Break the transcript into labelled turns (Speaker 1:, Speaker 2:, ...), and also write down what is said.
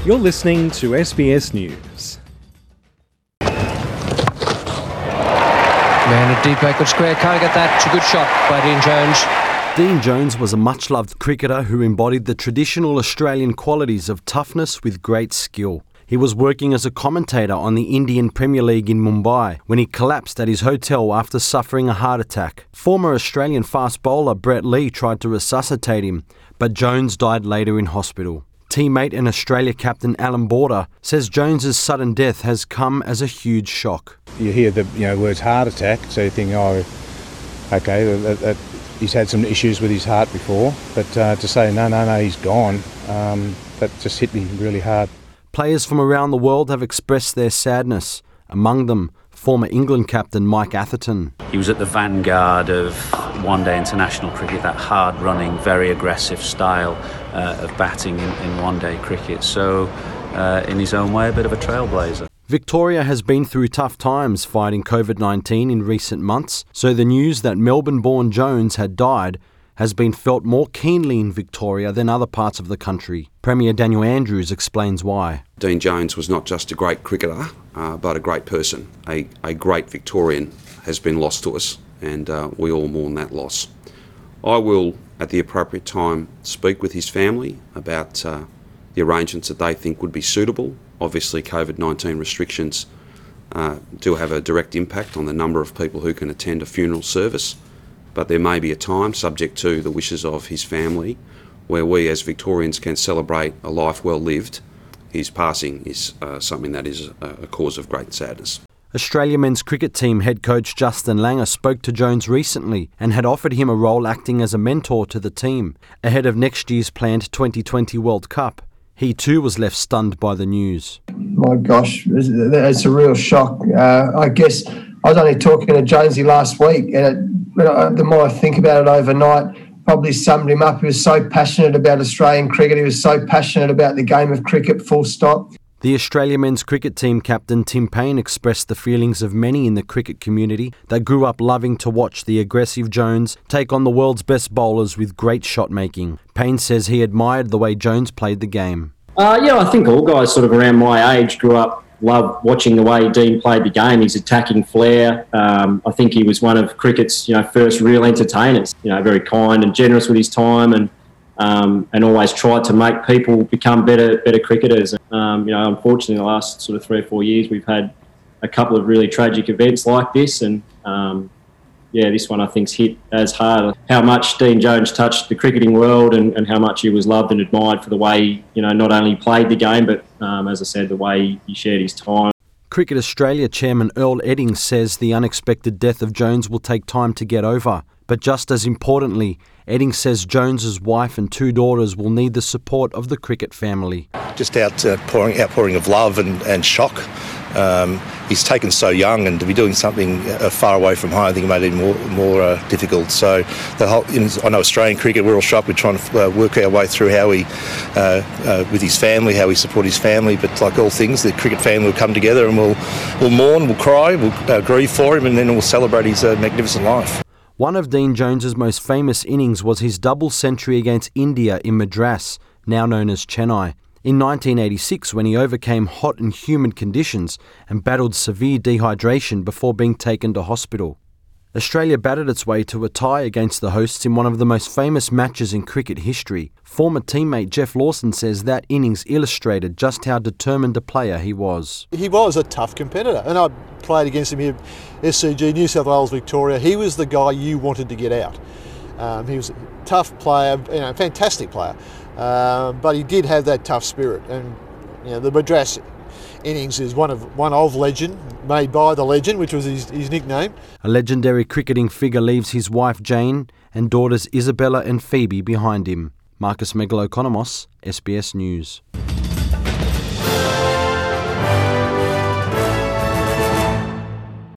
Speaker 1: You're listening to SBS News.
Speaker 2: Man at deep Acre Square, can't get that. It's a good shot by Dean Jones.
Speaker 3: Dean Jones was a much-loved cricketer who embodied the traditional Australian qualities of toughness with great skill. He was working as a commentator on the Indian Premier League in Mumbai when he collapsed at his hotel after suffering a heart attack. Former Australian fast bowler Brett Lee tried to resuscitate him, but Jones died later in hospital. Teammate and Australia captain Alan Border says Jones's sudden death has come as a huge shock.
Speaker 4: You hear the words heart attack, so you think, he's had some issues with his heart before, but to say no, he's gone, that just hit me really hard.
Speaker 3: Players from around the world have expressed their sadness, among them former England captain Mike Atherton.
Speaker 5: He was at the vanguard of one-day international cricket, that hard-running, very aggressive style of batting in one-day cricket. So, in his own way, a bit of a trailblazer.
Speaker 3: Victoria has been through tough times fighting COVID-19 in recent months, so the news that Melbourne-born Jones had died has been felt more keenly in Victoria than other parts of the country. Premier Daniel Andrews explains why.
Speaker 6: Dean Jones was not just a great cricketer, but a great person. A great Victorian has been lost to us, and we all mourn that loss. I will, at the appropriate time, speak with his family about the arrangements that they think would be suitable. Obviously, COVID-19 restrictions do have a direct impact on the number of people who can attend a funeral service, but there may be a time, subject to the wishes of his family, where we as Victorians can celebrate a life well lived. His passing is something that is a cause of great sadness.
Speaker 3: Australia men's cricket team head coach Justin Langer spoke to Jones recently and had offered him a role acting as a mentor to the team ahead of next year's planned 2020 World Cup. He too was left stunned by the news.
Speaker 7: My gosh, it's a real shock. I guess I was only talking to Jonesy last week, and the more I think about it overnight, probably summed him up. He was so passionate about Australian cricket. He was so passionate about the game of cricket, full stop.
Speaker 3: The Australia men's cricket team captain Tim Payne expressed the feelings of many in the cricket community that grew up loving to watch the aggressive Jones take on the world's best bowlers with great shot making. Payne says he admired the way Jones played the game.
Speaker 8: I think all guys sort of around my age grew up, loved watching the way Dean played the game, his attacking flair. I think he was one of cricket's first real entertainers. Very kind and generous with his time, and always tried to make people become better cricketers. Unfortunately, the last sort of 3 or 4 years, we've had a couple of really tragic events like this, and this one I think's hit as hard. How much Dean Jones touched the cricketing world, and how much he was loved and admired for the way not only played the game, but as I said, the way he shared his time.
Speaker 3: Cricket Australia chairman Earl Eddings says the unexpected death of Jones will take time to get over. But just as importantly, Eddings says Jones's wife and 2 daughters will need the support of the cricket family.
Speaker 9: Just outpouring of love and shock. He's taken so young, and to be doing something far away from home, I think it made it more difficult. So I know Australian cricket, we're all shocked. We're trying to work our way through how we, with his family, how we support his family. But like all things, the cricket family will come together and we'll mourn, we'll cry, we'll grieve for him, and then we'll celebrate his magnificent life.
Speaker 3: One of Dean Jones's most famous innings was his double century against India in Madras, now known as Chennai, in 1986 when he overcame hot and humid conditions and battled severe dehydration before being taken to hospital. Australia batted its way to a tie against the hosts in one of the most famous matches in cricket history. Former teammate Jeff Lawson says that innings illustrated just how determined a player he was.
Speaker 10: He was a tough competitor, and I played against him here, SCG, New South Wales, Victoria. He was the guy you wanted to get out. He was a tough player, fantastic player, but he did have that tough spirit. And the Madras innings is one of legend, made by the legend, which was his nickname.
Speaker 3: A legendary cricketing figure leaves his wife Jane and daughters Isabella and Phoebe behind him. Marcus Megalokonomos, SBS News.